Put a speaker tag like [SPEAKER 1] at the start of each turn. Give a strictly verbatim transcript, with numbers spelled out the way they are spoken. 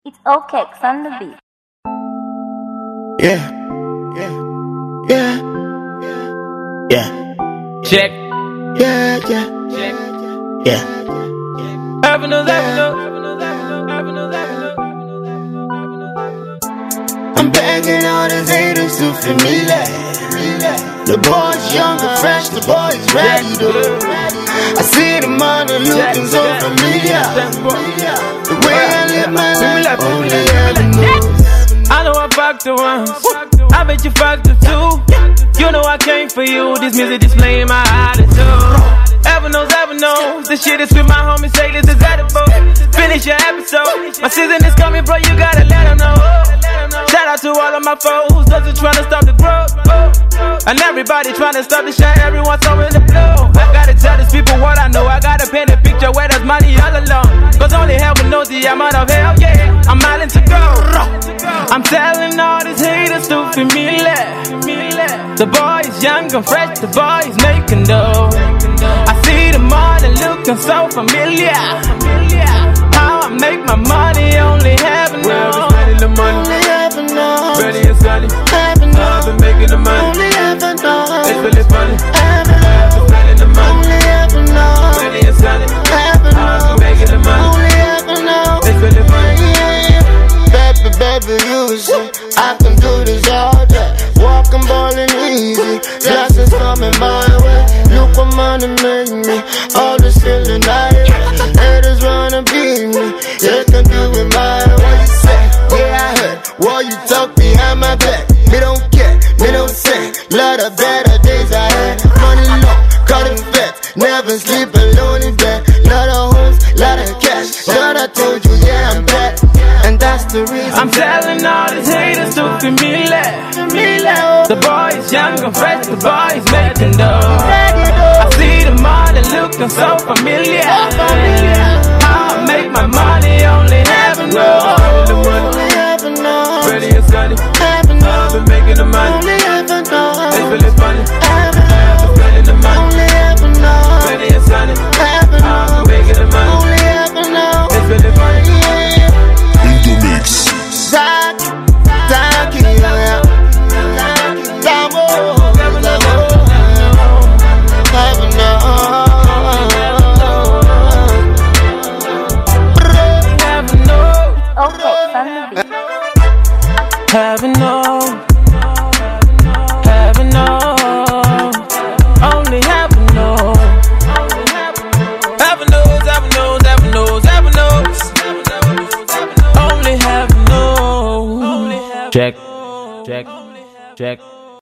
[SPEAKER 1] It's okay, on the beat.
[SPEAKER 2] Yeah, yeah, yeah, yeah.
[SPEAKER 3] Check.
[SPEAKER 2] Yeah, yeah,
[SPEAKER 3] Check.
[SPEAKER 2] yeah.
[SPEAKER 3] Avenues, avenues,
[SPEAKER 2] I'm begging all these haters to feel me like the boy's young and fresh, the boy's ready though. I see the money looking so familiar. The way I live my life, only heaven knows.
[SPEAKER 3] I know I fucked the once, I bet you fucked the two. You know I came for you, this music displaying my attitude. Ever knows, ever knows, this shit is with my homies, say this is edible. Finish your episode, my season is coming bro, you gotta let them know. Shout out to all of my foes, those who tryna stop the growth. And everybody tryna stop the shine, everyone's so in the blue. I gotta tell these people what I know, I gotta paint a picture where there's money all along. Cause only heaven knows the amount of hell, yeah, I'm island to go. I'm telling all these haters to feel me left. The boy is young and fresh, the boy is making dough. I see the money looking so familiar. How I make my money, only heaven knows.
[SPEAKER 2] Where is spending the money? Only heaven knows.
[SPEAKER 3] Ready and sunny,
[SPEAKER 2] Heaven knows.
[SPEAKER 3] I've been making the money.
[SPEAKER 2] Only heaven knows.
[SPEAKER 3] It's really funny.
[SPEAKER 2] Heaven knows.
[SPEAKER 3] I've been spending the money.
[SPEAKER 2] Only heaven knows.
[SPEAKER 3] Ready and sunny,
[SPEAKER 2] Heaven
[SPEAKER 3] I've
[SPEAKER 2] knows.
[SPEAKER 3] been making the money.
[SPEAKER 2] Only heaven knows.
[SPEAKER 3] It's really funny.
[SPEAKER 2] Baby, baby, you see, I can do this all day. Walking, balling easy, blessings coming my way. Look what money made me, all the ceiling I hate. Haters wanna beat me, they can do it my way. What you say? Yeah, I heard what you talk behind my back. Me don't care, me don't say. Lot of better days ahead. Money low, cutting fat, never sleep alone in bed. Lot of homes, lot of cash. Thought I told you, yeah, I'm back. And that's the reason
[SPEAKER 3] I'm telling all these haters to feel me left. The boy is young and fresh, the boy is making dough. I see the money looking so familiar. How I make my money, only heaven knows.
[SPEAKER 2] Only heaven knows.
[SPEAKER 3] Ready and sunny,
[SPEAKER 2] Heaven knows.
[SPEAKER 3] I've been making the money.
[SPEAKER 2] Only heaven knows.
[SPEAKER 3] It's really funny.
[SPEAKER 2] Heaven
[SPEAKER 3] I've
[SPEAKER 2] knows.
[SPEAKER 3] been spending the money.
[SPEAKER 2] Only heaven knows.
[SPEAKER 3] Ready and sunny,
[SPEAKER 2] Heaven
[SPEAKER 3] I've
[SPEAKER 2] knows.
[SPEAKER 3] been making the money.
[SPEAKER 2] Only heaven knows.
[SPEAKER 3] It's really funny.
[SPEAKER 2] Zack, Zack, yeah. Zamo, Zamo, heaven knows.
[SPEAKER 3] Heaven knows,
[SPEAKER 1] Okay, on the beat.
[SPEAKER 3] heaven knows, heaven knows, only heaven knows. Heaven knows, heaven knows, heaven knows, heaven knows, only heaven knows. Check, check, check.